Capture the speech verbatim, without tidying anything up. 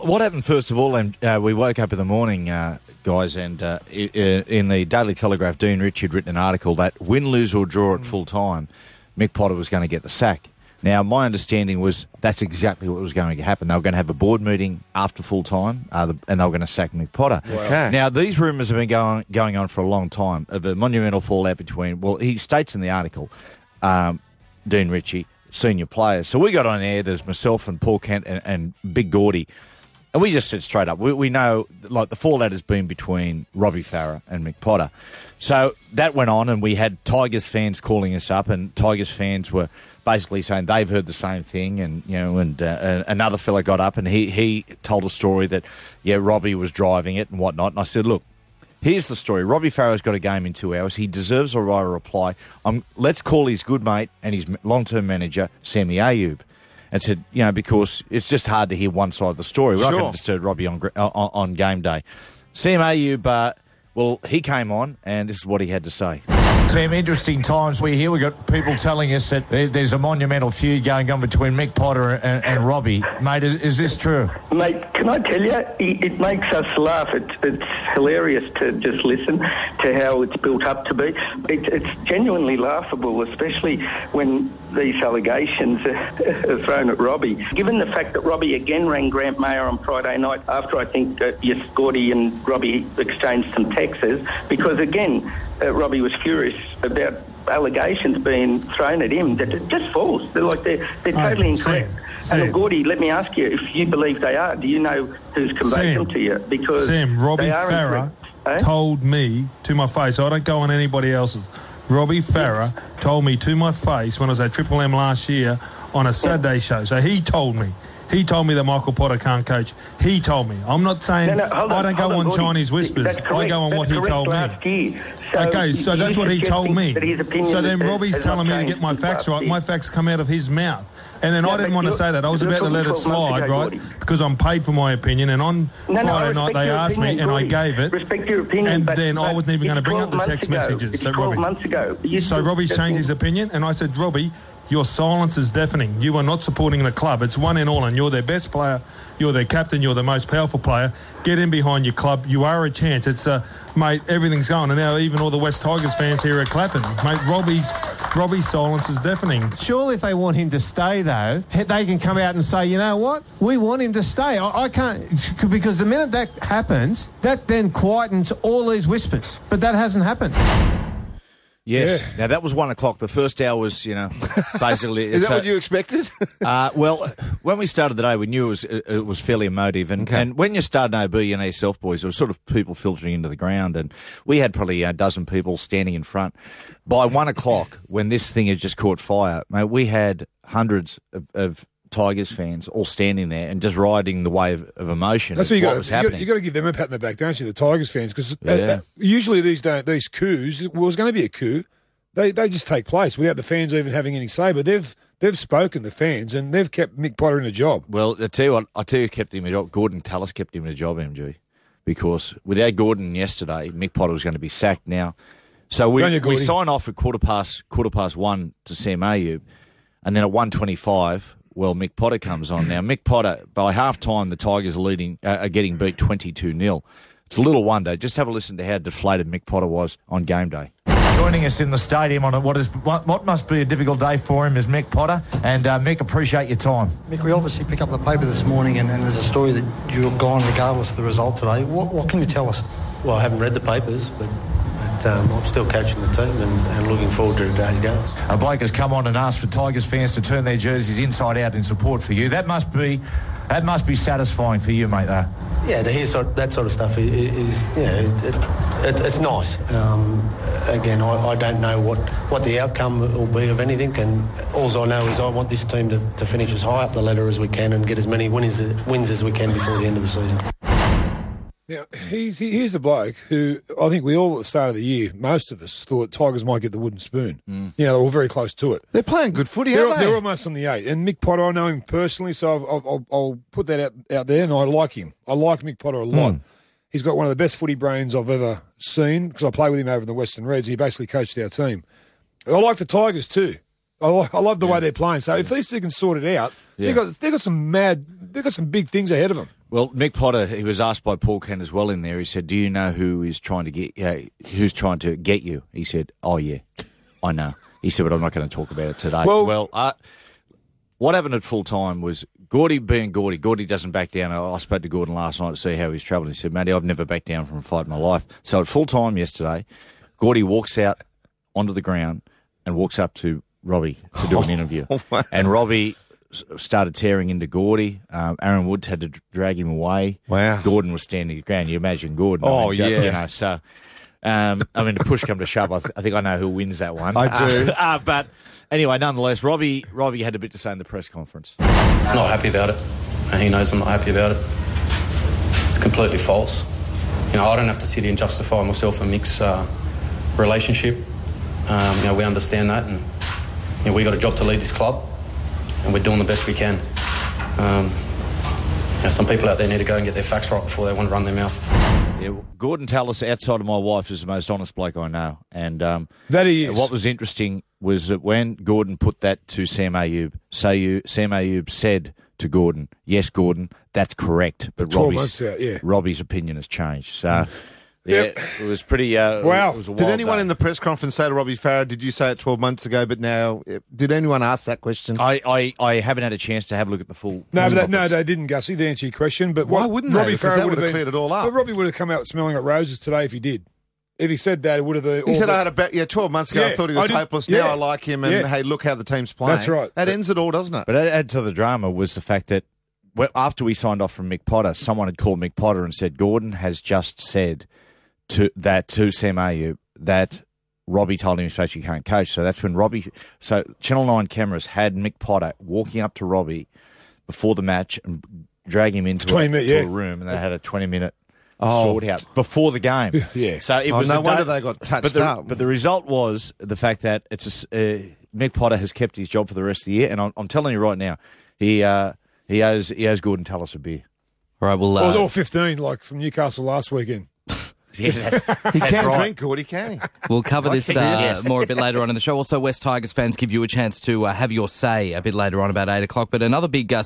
what happened first of all, and uh, we woke up in the morning, uh, guys, and uh, in the Daily Telegraph, Dean Ritchie had written an article that win, lose or draw at full time, Mick Potter was going to get the sack. Now, my understanding was that's exactly what was going to happen. They were going to have a board meeting after full time, uh, and they were going to sack Mick Potter. Okay. Now, these rumours have been going going on for a long time of a monumental fallout between, well, he states in the article, um, Dean Ritchie, senior players. So we got on air, there's myself and Paul Kent and, and Big Gordy, and we just said straight up, we, we know, like, the fallout has been between Robbie Farah and Mick Potter. So that went on, and we had Tigers fans calling us up, and Tigers fans were basically saying they've heard the same thing, and you know, and uh, another fella got up and he he told a story that yeah, Robbie was driving it and whatnot. And I said, look, here's the story. Robbie Farah's got a game in two hours. He deserves a right to reply. Um, let's call his good mate and his long-term manager, Sammy Ayoub, and said, you know, because it's just hard to hear one side of the story. We're Sure. not going to disturb Robbie on, on on game day. Sam Ayoub, uh, well, he came on, and this is what he had to say. Sam, interesting times. We're here. We've got people telling us that there, there's a monumental feud going on between Mick Potter and, and Robbie. Mate, is this true? Mate, can I tell you, it, it makes us laugh. It's, it's hilarious to just listen to how it's built up to be. It, it's genuinely laughable, especially when these allegations are thrown at Robbie. Given the fact that Robbie again rang Grant Mayer on Friday night after I think uh, yes, Gordy and Robbie exchanged some texts, because again, uh, Robbie was furious about allegations being thrown at him that are just false. They're like they're they're totally oh, incorrect. Sam, and Sam. Gordy, let me ask you, if you believe they are, do you know who's conveyed Sam, them to you? Because Sam, Robbie they are Farah incorrect. Eh? told me to my face. I don't go on anybody else's. Robbie Farah told me to my face when I was at Triple M last year on a Saturday show. So he told me. He told me that Michael Potter can't coach. He told me. I'm not saying No, no, hold I on, don't go hold on, on Gordy. Chinese whispers. That's I correct. go on That's what he correct told last me. Year. So Okay, so you- that's you're what he told suggesting me. that his opinion So then has- Robbie's has telling me not to get changed my since facts last right. year. My facts come out of his mouth. And then Yeah, I didn't but want to you're- say that. I was you're about to let it talking twelve months slide, ago, right? Gordy. Because I'm paid for my opinion. And on No, no, I Friday night respect they your asked opinion, me and I Gordy. gave it. Respect your opinion, And but- then I but wasn't even going to it's bring up the twelve text months ago. messages. It's So, twelve Robbie. months ago. You So still- Robbie's changed his opinion, and I said, Robbie, your silence is deafening. You are not supporting the club. It's one and all, and you're their best player. You're their captain. You're the most powerful player. Get in behind your club. You are a chance. It's uh, mate. Everything's going, and now even all the West Tigers fans here are clapping. Mate, Robbie's Robbie's silence is deafening. Surely if they want him to stay, though, they can come out and say, you know what, we want him to stay. I, I can't, because the minute that happens, that then quietens all these whispers. But that hasn't happened. Yes. Yeah. Now, that was one o'clock. The first hour was, you know, basically... Is that so- what you expected? uh, well, when we started the day, we knew it was it, it was fairly emotive. And, Okay. and when you start an O B and yourself, boys, there was sort of people filtering into the ground. And we had probably a dozen people standing in front. By one o'clock, when this thing had just caught fire, mate, we had hundreds of... of Tigers fans all standing there and just riding the wave of emotion. That's of what you what got. was You got, happening. you got to give them a pat on the back, don't you? The Tigers fans, because Yeah. uh, uh, usually these don't, these coups, well, it was going to be a coup. They they just take place without the fans even having any say. But they've they've spoken, the fans, and they've kept Mick Potter in a job. Well, I tell you what, I tell you, who kept him in a job. Gordon Tallis kept him in a job, M G, because without Gordon yesterday, Mick Potter was going to be sacked now. So we Go on you, we Gordy. sign off at quarter past quarter past one to Sam Ayoub, and then at one twenty-five, well, Mick Potter comes on. Now, Mick Potter, by half time, the Tigers are leading, uh, are getting beat twenty-two nil. It's a little wonder. Just have a listen to how deflated Mick Potter was on game day. Joining us in the stadium on what is what, what must be a difficult day for him is Mick Potter. And uh, Mick, appreciate your time. Mick, we obviously pick up the paper this morning and, and there's a story that you're gone regardless of the result today. What, what can you tell us? Well, I haven't read the papers, but, but um, I'm still coaching the team and, and looking forward to today's games. A bloke has come on and asked for Tigers fans to turn their jerseys inside out in support for you. That must be that must be satisfying for you, mate, though. Yeah, to hear sort, that sort of stuff is, is yeah, it, it, it's nice. Um, again, I, I don't know what, what the outcome will be of anything, and all I know is I want this team to, to finish as high up the ladder as we can and get as many wins, wins as we can before the end of the season. Now, he's, he, here's a bloke who I think we all at the start of the year, most of us thought Tigers might get the wooden spoon. Mm. You know, they were very close to it. They're playing good footy, They're, aren't they? they're almost on the eight. And Mick Potter, I know him personally, so I'll, I'll, I'll put that out, out there, and I like him. I like Mick Potter a lot. Mm. He's got one of the best footy brains I've ever seen, because I play with him over in the Western Reds. He basically coached our team. I like the Tigers too. I, like, I love the yeah. way they're playing. So yeah. if these two can sort it out, yeah. they've got they've got some mad, they've got some big things ahead of them. Well, Mick Potter, he was asked by Paul Kent as well in there. He said, "Do you know who is trying to get uh, who's trying to get you?" He said, "Oh yeah, I know." He said, "But I'm not going to talk about it today." Well- well uh, what happened at full time was Gordy being Gordy. Gordy doesn't back down. I, I spoke to Gordon last night to see how he's travelling. He said, "Matty, I've never backed down from a fight in my life." So at full time yesterday, Gordy walks out onto the ground and walks up to Robbie to do an interview, and Robbie started tearing into Gordy. Um, Aaron Woods had to drag him away. Wow. Gordon was standing his ground. You imagine Gordon. Oh, I mean, yeah. You know, so, um, I mean, the push come to shove, I, th- I think I know who wins that one. I do. Uh, uh, but anyway, nonetheless, Robbie Robbie had a bit to say in the press conference. Not happy about it. And he knows I'm not happy about it. It's completely false. You know, I don't have to sit here and justify myself and Mick's uh, relationship. Um, you know, we understand that, and you know, we got a job to lead this club, and we're doing the best we can. Um, you know, some people out there need to go and get their facts right before they want to run their mouth. Yeah, well, Gordon Tallis, outside of my wife, is the most honest bloke I know. And um, That he is. what was interesting was that when Gordon put that to Sam Ayoub, so Sam Ayoub said to Gordon, "Yes, Gordon, that's correct." But twelve Robbie's, months out, yeah. Robbie's opinion has changed. So, yeah, Yep. it was pretty. Uh, Wow. It was a Did wild anyone day. in the press conference say to Robbie Farah, did you say it twelve months ago, but now... Did anyone ask that question? I, I, I haven't had a chance to have a look at the full. No, but that, no, conference. they didn't, Gussie, to answer your question. But Why what, wouldn't they? Robbie Because Farah that would would have been- cleared it all up. But Robbie would have come out smelling like roses today if he did. If he said that, it would have... He said, I had a bet, yeah, twelve months ago, I Yeah, thought he I was did- hopeless. yeah. Now I like him, and Yeah. hey, look how the team's playing. That's right. That But- ends it all, doesn't it? But add to the drama was the fact that well, after we signed off from Mick Potter, someone had called Mick Potter and said Gordon has just said to that to Sam Ayoub that Robbie told him he can't coach. So that's when Robbie. So Channel Nine cameras had Mick Potter walking up to Robbie before the match and drag him into, twenty a, minute, to yeah. a room, and they had a twenty minute Oh. sort out before the game. Yeah. So it Oh, was no a wonder day- they got touched but the, up. But the result was the fact that it's a, uh, Mick Potter has kept his job for the rest of the year, and I'm, I'm telling you right now, he uh, he owes he owes Gordon Tallis a beer. All right, well, Or, uh, or fifteen, like from Newcastle last weekend. Yeah, that's, He that's can right. drink, Gordy, can he? we'll cover this uh, Yes. more a bit later on in the show. Also, West Tigers fans give you a chance to uh, have your say a bit later on about eight o'clock. But another big uh,